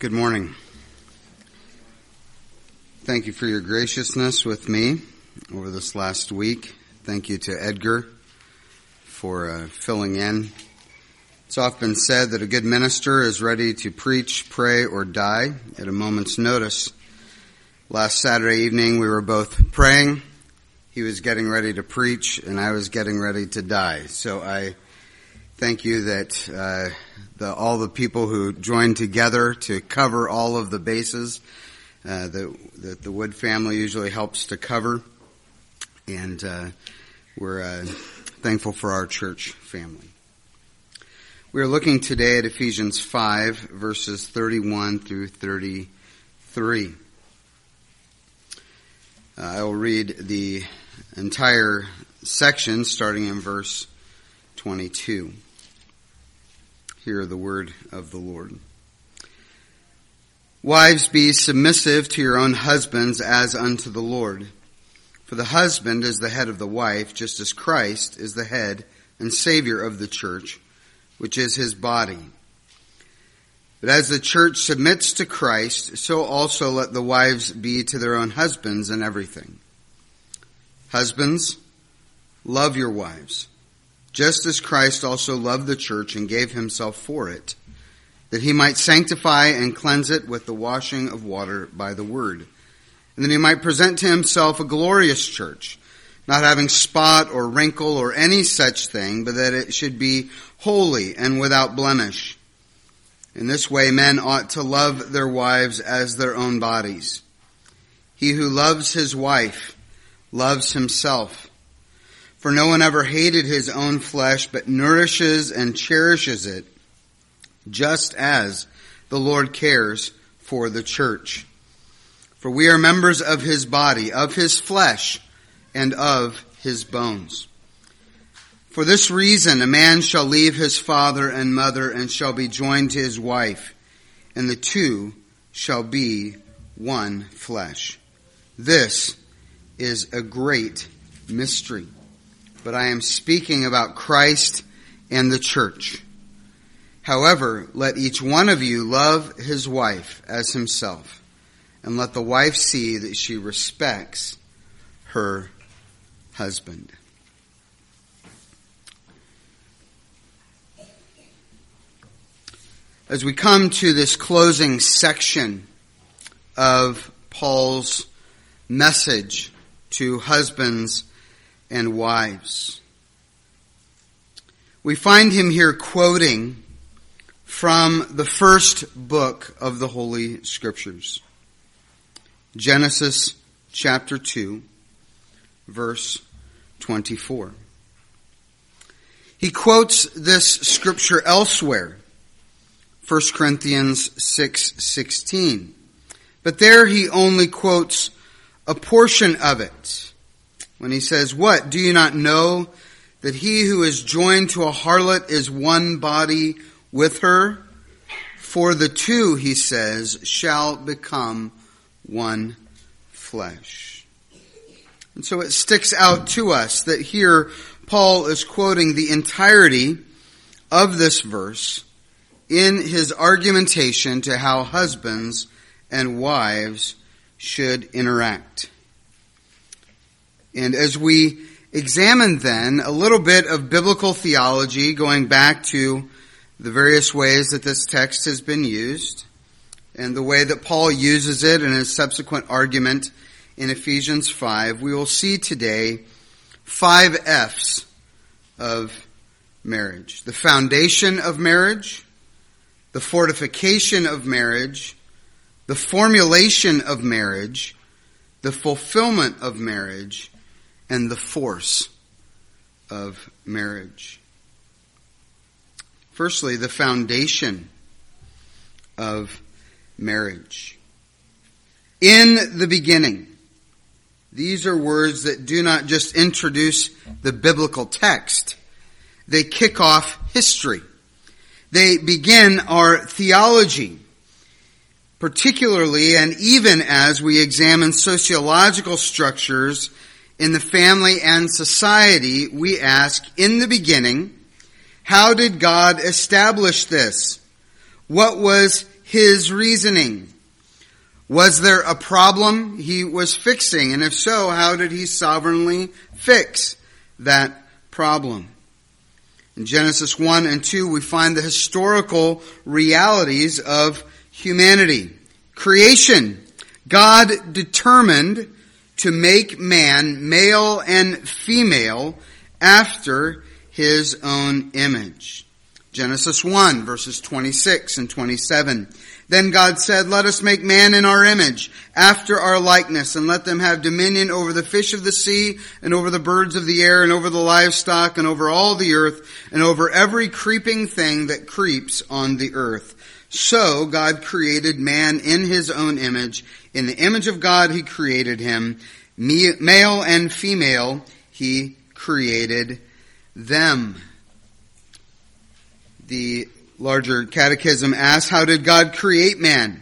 Good morning. Thank you for your graciousness with me over this last week. Thank you to Edgar for filling in. It's often said that a good minister is ready to preach, pray, or die at a moment's notice. Last Saturday evening we were both praying. He was getting ready to preach and I was getting ready to die. So I thank you that all the people who joined together to cover all of the bases that the Wood family usually helps to cover. And we're thankful for our church family. We're looking today at Ephesians 5, verses 31 through 33. I will read the entire section starting in verse 22. Hear the word of the Lord. Wives, be submissive to your own husbands as unto the Lord. For the husband is the head of the wife, just as Christ is the head and Savior of the church, which is his body. But as the church submits to Christ, so also let the wives be to their own husbands in everything. Husbands, love your wives, just as Christ also loved the church and gave himself for it, that he might sanctify and cleanse it with the washing of water by the word, and that he might present to himself a glorious church, not having spot or wrinkle or any such thing, but that it should be holy and without blemish. In this way men ought to love their wives as their own bodies. He who loves his wife loves himself. For no one ever hated his own flesh, but nourishes and cherishes it, just as the Lord cares for the church. For we are members of his body, of his flesh, and of his bones. For this reason a man shall leave his father and mother, and shall be joined to his wife, and the two shall be one flesh. This is a great mystery. But I am speaking about Christ and the church. However, let each one of you love his wife as himself, and let the wife see that she respects her husband. As we come to this closing section of Paul's message to husbands and wives, we find him here quoting from the first book of the Holy Scriptures, Genesis chapter 2, verse 24. He quotes this scripture elsewhere, 1 Corinthians 6:16, but there he only quotes a portion of it. When he says, "What? Do you not know that he who is joined to a harlot is one body with her? For the two," he says, "shall become one flesh." And so it sticks out to us that here Paul is quoting the entirety of this verse in his argumentation to how husbands and wives should interact. And as we examine then a little bit of biblical theology, going back to the various ways that this text has been used, and the way that Paul uses it in his subsequent argument in Ephesians 5, we will see today 5 F's of marriage. The foundation of marriage, the fortification of marriage, the formulation of marriage, the fulfillment of marriage, and the force of marriage. Firstly, the foundation of marriage. In the beginning. These are words that do not just introduce the biblical text. They kick off history. They begin our theology. Particularly and even as we examine sociological structures in the family and society, we ask, in the beginning, how did God establish this? What was his reasoning? Was there a problem he was fixing? And if so, how did he sovereignly fix that problem? In Genesis 1 and 2, we find the historical realities of humanity. Creation. God determined to make man male and female after his own image. Genesis 1, verses 26 and 27. Then God said, "Let us make man in our image, after our likeness, and let them have dominion over the fish of the sea, and over the birds of the air, and over the livestock, and over all the earth, and over every creeping thing that creeps on the earth." So God created man in his own image. In the image of God he created him. Male and female he created them. The larger catechism asks, how did God create man?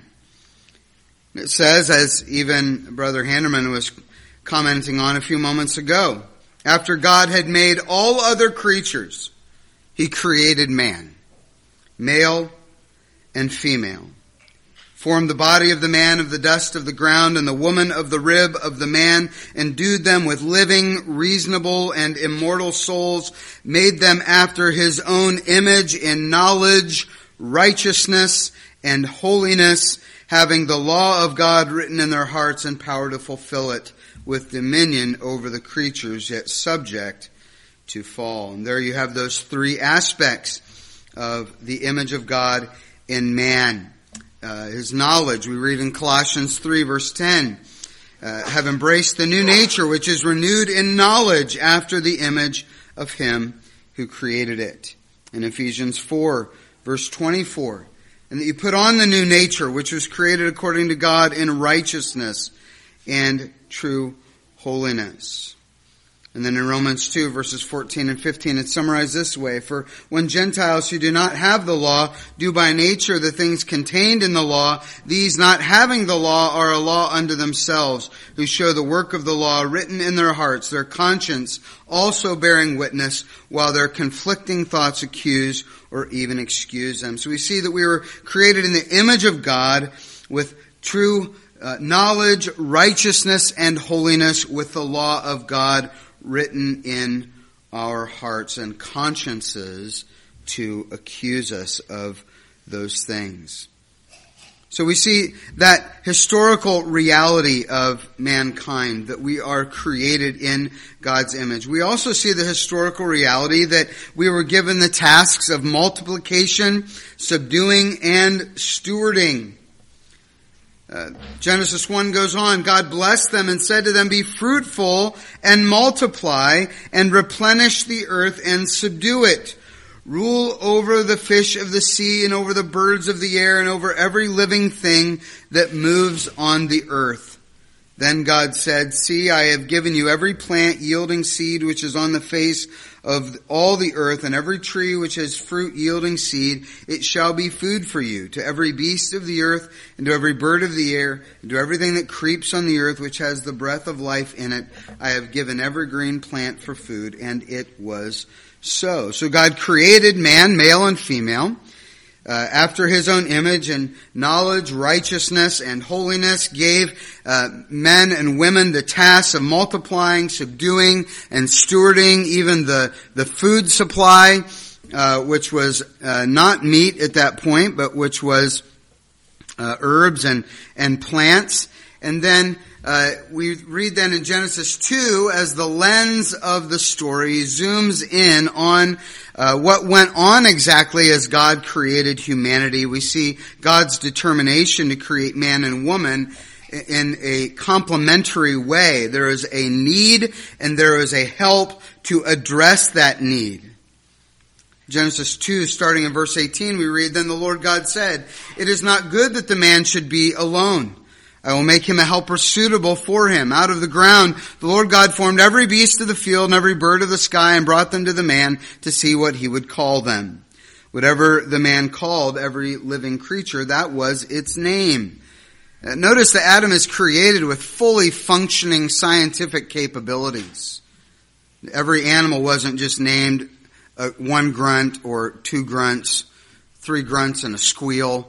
It says, as even Brother Handerman was commenting on a few moments ago, after God had made all other creatures, he created man, male and female. Formed the body of the man of the dust of the ground, and the woman of the rib of the man, endued them with living, reasonable, and immortal souls, made them after his own image in knowledge, righteousness, and holiness, having the law of God written in their hearts and power to fulfill it, with dominion over the creatures, yet subject to fall. And there you have those three aspects of the image of God in man. His knowledge, we read in Colossians 3 verse 10, have embraced the new nature which is renewed in knowledge after the image of him who created it. In Ephesians 4 verse 24, and that you put on the new nature which was created according to God in righteousness and true holiness. And then in Romans 2 verses 14 and 15, it's summarized this way: for when Gentiles who do not have the law do by nature the things contained in the law, these not having the law are a law unto themselves, who show the work of the law written in their hearts, their conscience also bearing witness, while their conflicting thoughts accuse or even excuse them. So we see that we were created in the image of God with true knowledge, righteousness, and holiness, with the law of God written in our hearts and consciences to accuse us of those things. So we see that historical reality of mankind, that we are created in God's image. We also see the historical reality that we were given the tasks of multiplication, subduing, and stewarding. Genesis 1 goes on, God blessed them and said to them, "Be fruitful and multiply and replenish the earth and subdue it. Rule over the fish of the sea and over the birds of the air and over every living thing that moves on the earth." Then God said, "See, I have given you every plant yielding seed which is on the face of all the earth, and every tree which has fruit yielding seed. It shall be food for you. To every beast of the earth, and to every bird of the air, and to everything that creeps on the earth which has the breath of life in it, I have given every green plant for food." And it was so. So God created man, male and female, after his own image, and knowledge, righteousness, and holiness, gave men and women the tasks of multiplying, subduing, and stewarding even the food supply, which was not meat at that point, but which was herbs and plants. And then we read then in Genesis 2, as the lens of the story zooms in on what went on exactly as God created humanity. We see God's determination to create man and woman in a complementary way. There is a need and there is a help to address that need. Genesis 2, starting in verse 18, we read, "Then the Lord God said, it is not good that the man should be alone. I will make him a helper suitable for him. Out of the ground the Lord God formed every beast of the field and every bird of the sky and brought them to the man to see what he would call them. Whatever the man called every living creature, that was its name." Notice that Adam is created with fully functioning scientific capabilities. Every animal wasn't just named one grunt or two grunts, three grunts and a squeal.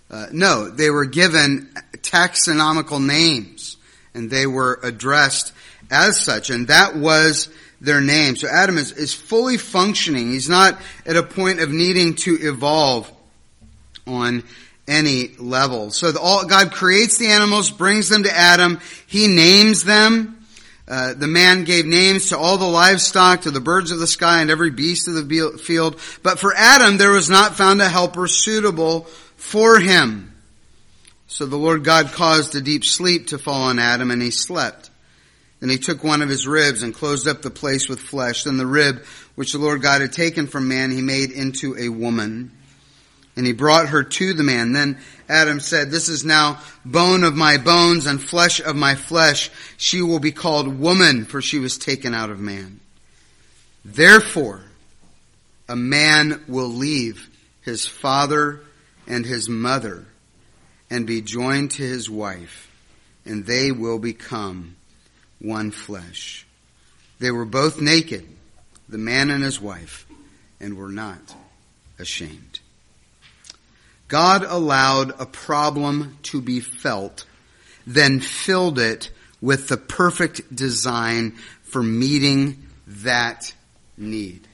No, they were given taxonomical names, and they were addressed as such, and that was their name. So Adam is fully functioning. He's not at a point of needing to evolve on any level. So God creates the animals, brings them to Adam. He names them. The man gave names to all the livestock, to the birds of the sky, and every beast of the field. But for Adam, there was not found a helper suitable for him. So the Lord God caused a deep sleep to fall on Adam, and he slept. Then he took one of his ribs and closed up the place with flesh. Then the rib which the Lord God had taken from man, he made into a woman. And he brought her to the man. Then Adam said, "This is now bone of my bones and flesh of my flesh. She will be called woman, for she was taken out of man. Therefore, a man will leave his father and his mother and be joined to his wife, and they will become one flesh." They were both naked, the man and his wife, and were not ashamed. God allowed a problem to be felt, then filled it with the perfect design for meeting that need.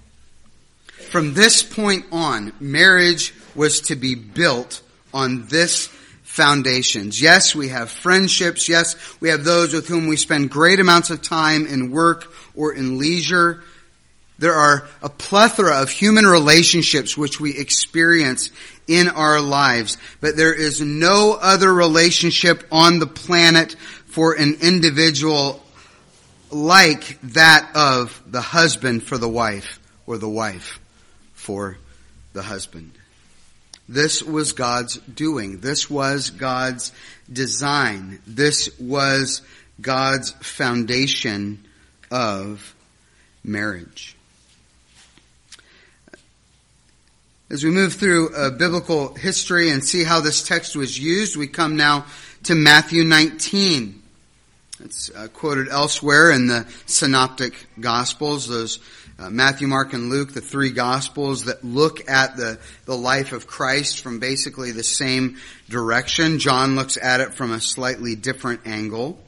From this point on, marriage was to be built on this foundations. Yes, we have friendships. Yes, we have those with whom we spend great amounts of time in work or in leisure. There are a plethora of human relationships which we experience in our lives, but there is no other relationship on the planet for an individual like that of the husband for the wife, or the wife for the husband. This was God's doing. This was God's design. This was God's foundation of marriage. As we move through biblical history and see how this text was used, we come now to Matthew 19. It's quoted elsewhere in the Synoptic Gospels, those Matthew, Mark, and Luke, the three Gospels that look at the life of Christ from basically the same direction. John looks at it from a slightly different angle.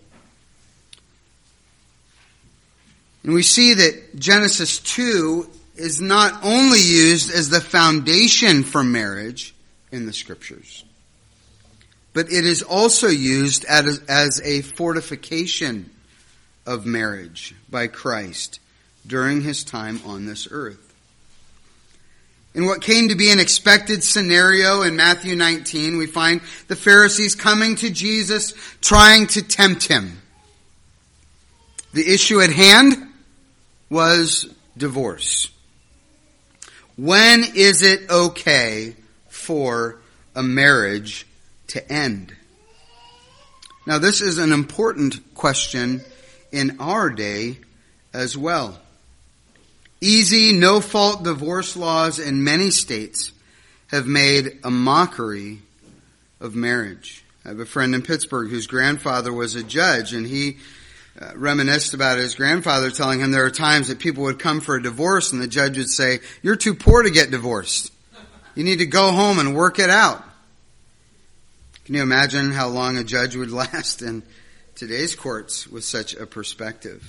And we see that Genesis 2 is not only used as the foundation for marriage in the Scriptures, but it is also used as a fortification of marriage by Christ during his time on this earth. In what came to be an expected scenario in Matthew 19, we find the Pharisees coming to Jesus, trying to tempt him. The issue at hand was divorce. When is it okay for a marriage to end? Now, this is an important question in our day as well. Easy, no-fault divorce laws in many states have made a mockery of marriage. I have a friend in Pittsburgh whose grandfather was a judge, and he reminisced about his grandfather telling him there are times that people would come for a divorce and the judge would say, "You're too poor to get divorced. You need to go home and work it out." Can you imagine how long a judge would last in today's courts with such a perspective?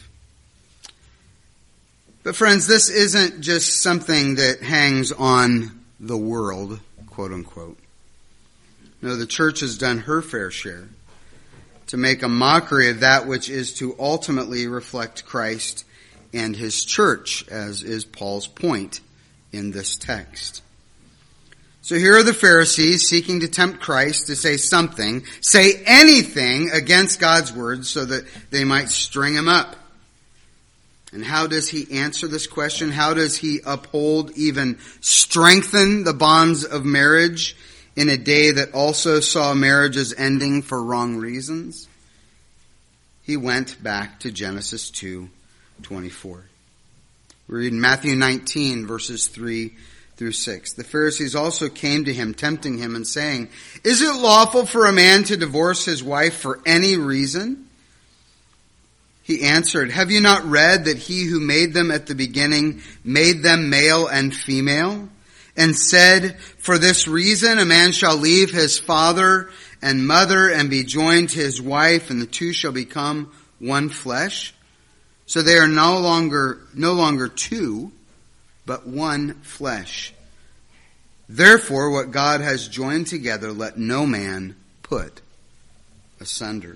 But friends, this isn't just something that hangs on the world, quote unquote. No, the church has done her fair share to make a mockery of that which is to ultimately reflect Christ and his church, as is Paul's point in this text. So here are the Pharisees seeking to tempt Christ to say something, say anything against God's word so that they might string him up. And how does he answer this question? How does he uphold, even strengthen the bonds of marriage in a day that also saw marriages ending for wrong reasons? He went back to Genesis 2:24. We read in Matthew 19, verses 3 through 6. The Pharisees also came to him, tempting him and saying, "Is it lawful for a man to divorce his wife for any reason?" He answered, "Have you not read that he who made them at the beginning made them male and female? and said, for this reason a man shall leave his father and mother and be joined to his wife, and the two shall become one flesh. So they are no longer two, but one flesh. Therefore, what God has joined together, let no man put asunder.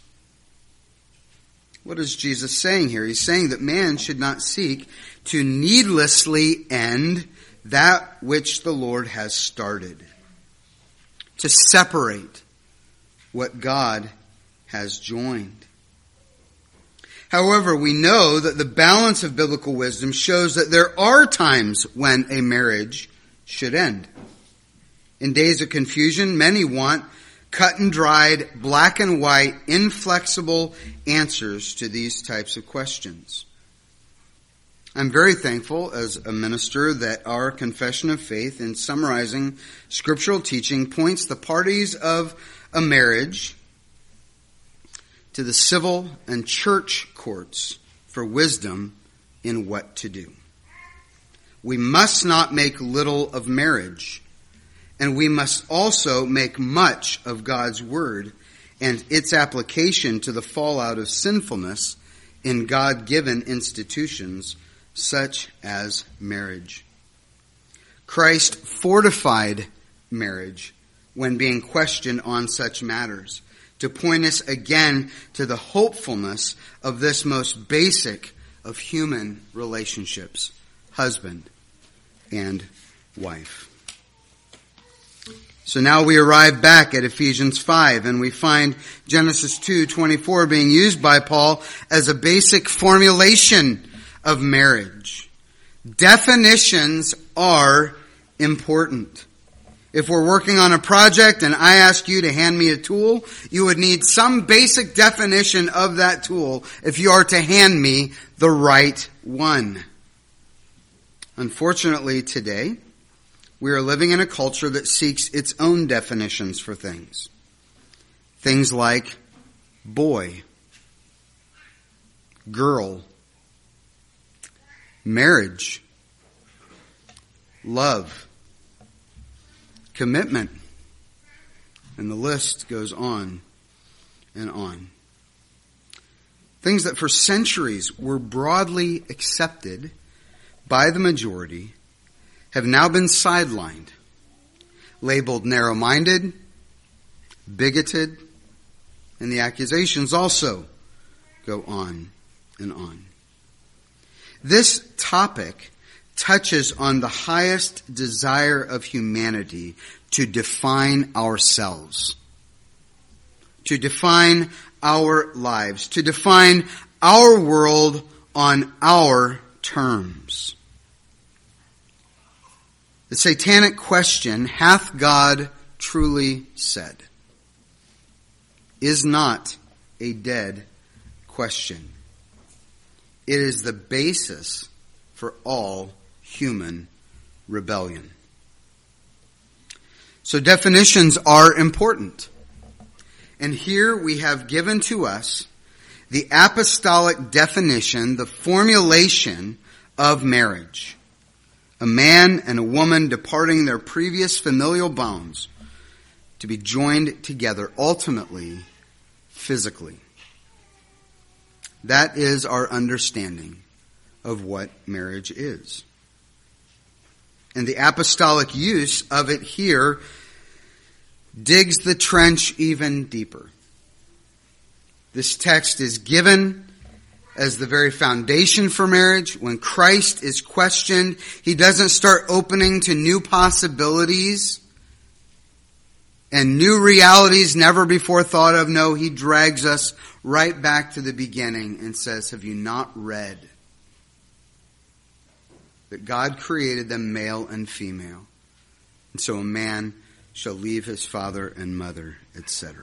What is Jesus saying here? He's saying that man should not seek to needlessly end that which the Lord has started, to separate what God has joined. However, we know that the balance of biblical wisdom shows that there are times when a marriage should end. In days of confusion, many want cut and dried, black and white, inflexible answers to these types of questions. I'm very thankful as a minister that our confession of faith, in summarizing scriptural teaching, points the parties of a marriage to the civil and church courts for wisdom in what to do. We must not make little of marriage, and we must also make much of God's word and its application to the fallout of sinfulness in God-given institutions such as marriage. Christ fortified marriage when being questioned on such matters, to point us again to the hopefulness of this most basic of human relationships, husband and wife. So now we arrive back at Ephesians 5, and we find Genesis 2:24 being used by Paul as a basic formulation of marriage. Definitions are important. If we're working on a project and I ask you to hand me a tool, you would need some basic definition of that tool if you are to hand me the right one. Unfortunately, today, we are living in a culture that seeks its own definitions for things. Things like boy, girl, marriage, love, commitment, and the list goes on and on. Things that for centuries were broadly accepted by the majority have now been sidelined, labeled narrow-minded, bigoted, and the accusations also go on and on. This topic touches on the highest desire of humanity to define ourselves, to define our lives, to define our world on our terms. The satanic question, hath God truly said, is not a dead question. It is the basis for all human rebellion. So definitions are important. And here we have given to us the apostolic definition, the formulation of marriage. A man and a woman departing their previous familial bonds to be joined together, ultimately, physically. That is our understanding of what marriage is. And the apostolic use of it here digs the trench even deeper. This text is given as the very foundation for marriage. When Christ is questioned, he doesn't start opening to new possibilities and new realities never before thought of. No, he drags us right back to the beginning and says, have you not read that God created them male and female? And so a man shall leave his father and mother, etc.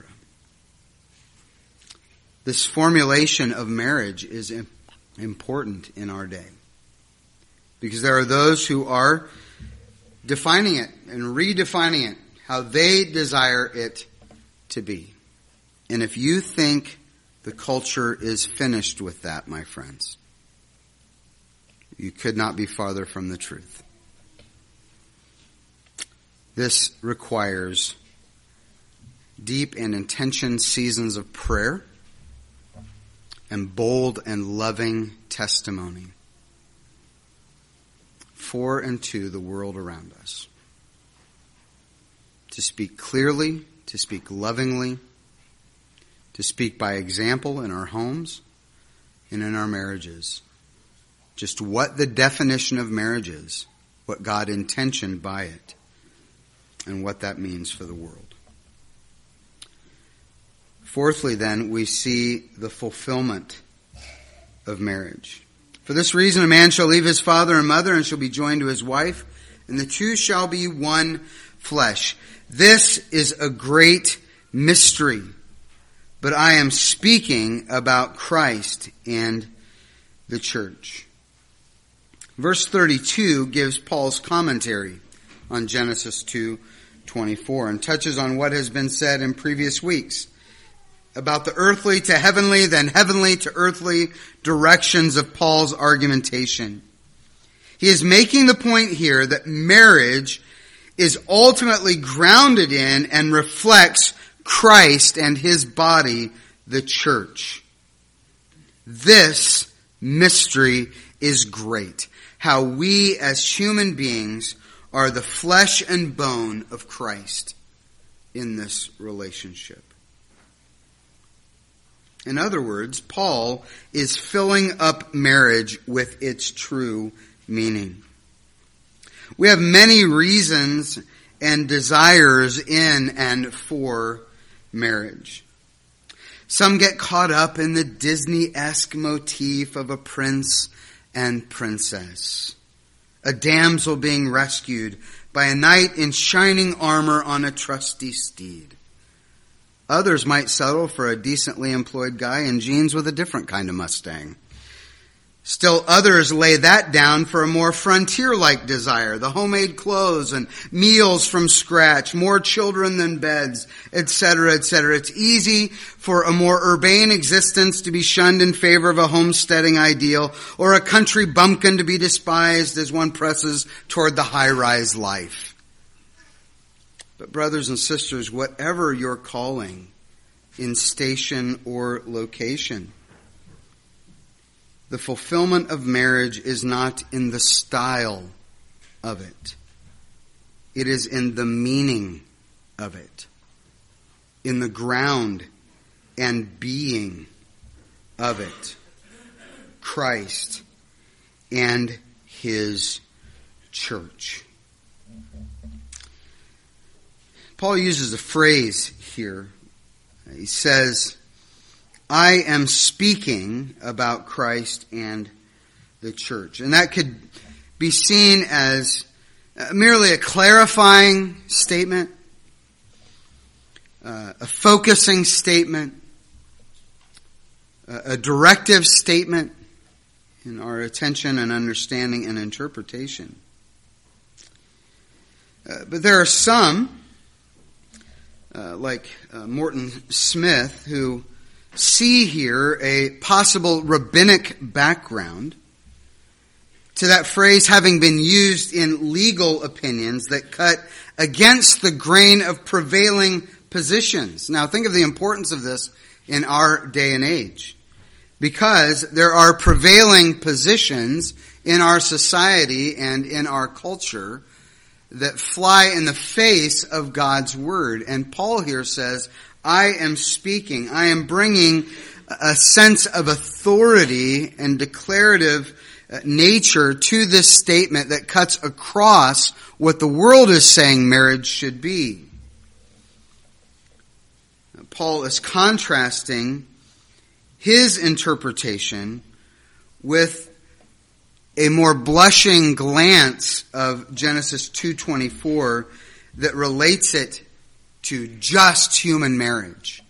This formulation of marriage is important in our day, because there are those who are defining it and redefining it how they desire it to be. And if you think the culture is finished with that, my friends, you could not be farther from the truth. This requires deep and intention seasons of prayer and bold and loving testimony for and to the world around us. To speak clearly, to speak lovingly, to speak by example in our homes and in our marriages. Just what the definition of marriage is, what God intentioned by it, and what that means for the world. Fourthly, then, we see the fulfillment of marriage. For this reason, a man shall leave his father and mother and shall be joined to his wife, and the two shall be one flesh. This is a great mystery, but I am speaking about Christ and the church. Verse 32 gives Paul's commentary on Genesis 2:24 and touches on what has been said in previous weeks about the earthly to heavenly, then heavenly to earthly directions of Paul's argumentation. He is making the point here that marriage is ultimately grounded in and reflects Christ and his body, the church. This mystery is great. How we as human beings are the flesh and bone of Christ in this relationship. In other words, Paul is filling up marriage with its true meaning. We have many reasons and desires in and for marriage. Some get caught up in the Disney-esque motif of a prince and princess, a damsel being rescued by a knight in shining armor on a trusty steed. Others might settle for a decently employed guy in jeans with a different kind of Mustang. Still others lay that down for a more frontier-like desire, the homemade clothes and meals from scratch, more children than beds, etc., etc. It's easy for a more urbane existence to be shunned in favor of a homesteading ideal, or a country bumpkin to be despised as one presses toward the high-rise life. But brothers and sisters, whatever your calling in station or location, the fulfillment of marriage is not in the style of it. It is in the meaning of it, in the ground and being of it. Christ and his church. Paul uses a phrase here. He says, I am speaking about Christ and the church. And that could be seen as merely a clarifying statement, a focusing statement, a directive statement in our attention and understanding and interpretation. But there are some, like Morton Smith, who see here a possible rabbinic background to that phrase having been used in legal opinions that cut against the grain of prevailing positions. Now think of the importance of this in our day and age, because there are prevailing positions in our society and in our culture that fly in the face of God's word. And Paul here says, I am speaking, I am bringing a sense of authority and declarative nature to this statement that cuts across what the world is saying marriage should be. Paul is contrasting his interpretation with a more blushing glance of Genesis 2:24 that relates it to just human marriage.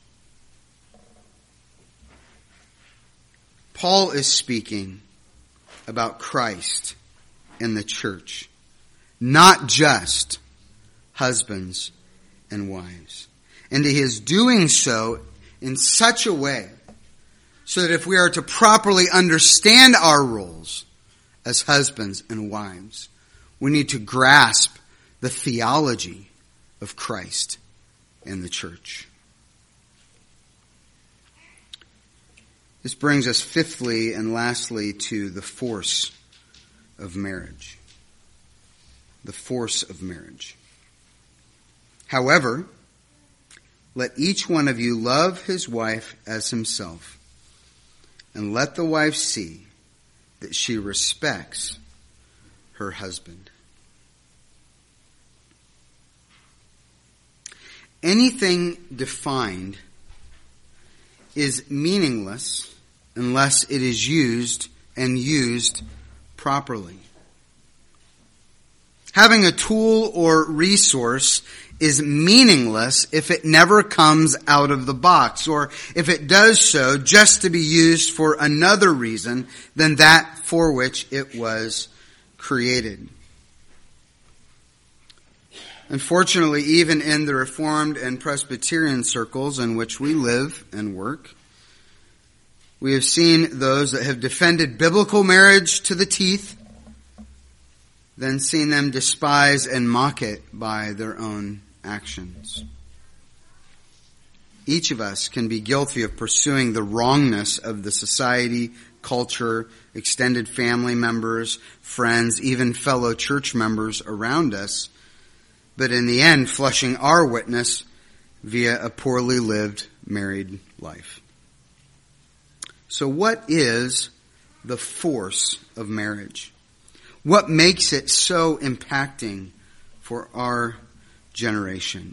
Paul is speaking about Christ and the church, not just husbands and wives. And he is doing so in such a way so that if we are to properly understand our roles as husbands and wives, we need to grasp the theology of Christ and the church. This brings us fifthly and lastly to the force of marriage. The force of marriage. However, let each one of you love his wife as himself, and let the wife see that she respects her husband. Anything defined is meaningless unless it is used and used properly. Having a tool or resource is meaningless if it never comes out of the box, or if it does so just to be used for another reason than that for which it was created. Unfortunately, even in the Reformed and Presbyterian circles in which we live and work, we have seen those that have defended biblical marriage to the teeth, then seen them despise and mock it by their own actions. Each of us can be guilty of pursuing the wrongness of the society, culture, extended family members, friends, even fellow church members around us, but in the end, flushing our witness via a poorly lived married life. So what is the force of marriage? What makes it so impacting for our generation?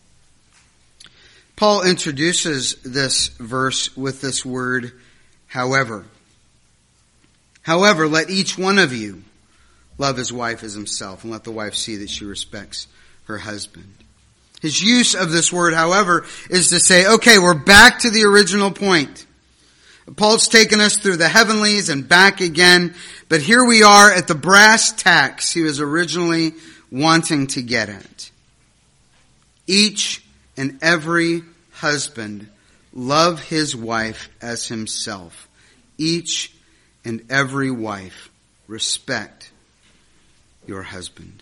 Paul introduces this verse with this word, however. However, let each one of you love his wife as himself, and let the wife see that she respects her husband. His use of this word, however, is to say, okay, we're back to the original point. Paul's taken us through the heavenlies and back again, but here we are at the brass tacks he was originally wanting to get at. Each and every husband love his wife as himself. Each and every wife respect your husband.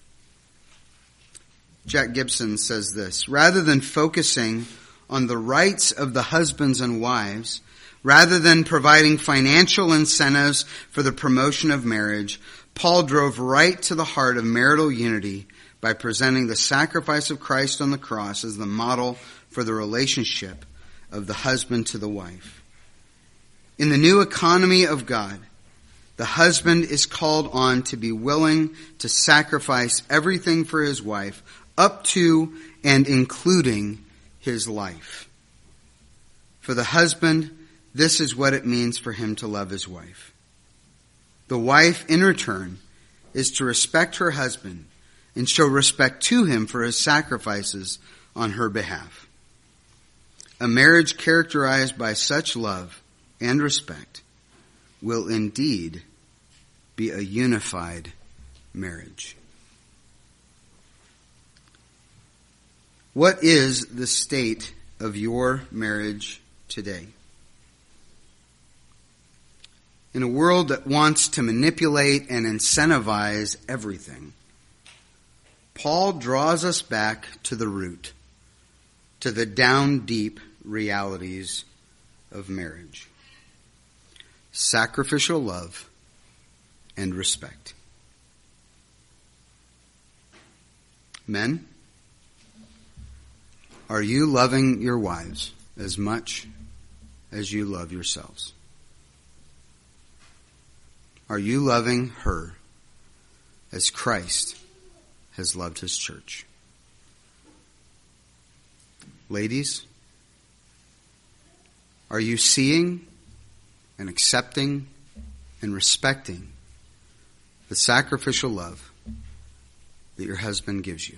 Jack Gibson says this: rather than focusing on the rights of the husbands and wives, rather than providing financial incentives for the promotion of marriage, Paul drove right to the heart of marital unity by presenting the sacrifice of Christ on the cross as the model for the relationship of the husband to the wife. In the new economy of God, the husband is called on to be willing to sacrifice everything for his wife, up to and including his life. For the husband, this is what it means for him to love his wife. The wife, in return, is to respect her husband and show respect to him for his sacrifices on her behalf. A marriage characterized by such love and respect will indeed be a unified marriage. What is the state of your marriage today? In a world that wants to manipulate and incentivize everything, Paul draws us back to the root, to the down deep realities of marriage. Sacrificial love and respect. Men, are you loving your wives as much as you love yourselves? Are you loving her as Christ has loved his church? Ladies, are you seeing and accepting and respecting the sacrificial love that your husband gives you?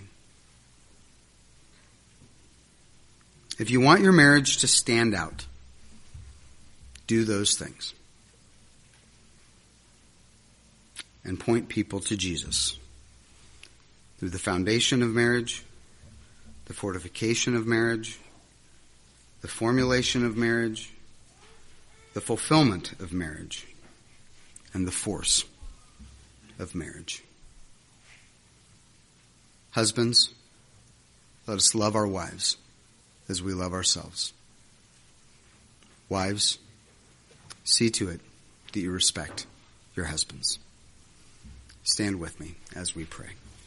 If you want your marriage to stand out, do those things. And point people to Jesus through the foundation of marriage, the fortification of marriage, the formulation of marriage, the fulfillment of marriage, and the force of marriage. Husbands, let us love our wives as we love ourselves. Wives, see to it that you respect your husbands. Stand with me as we pray.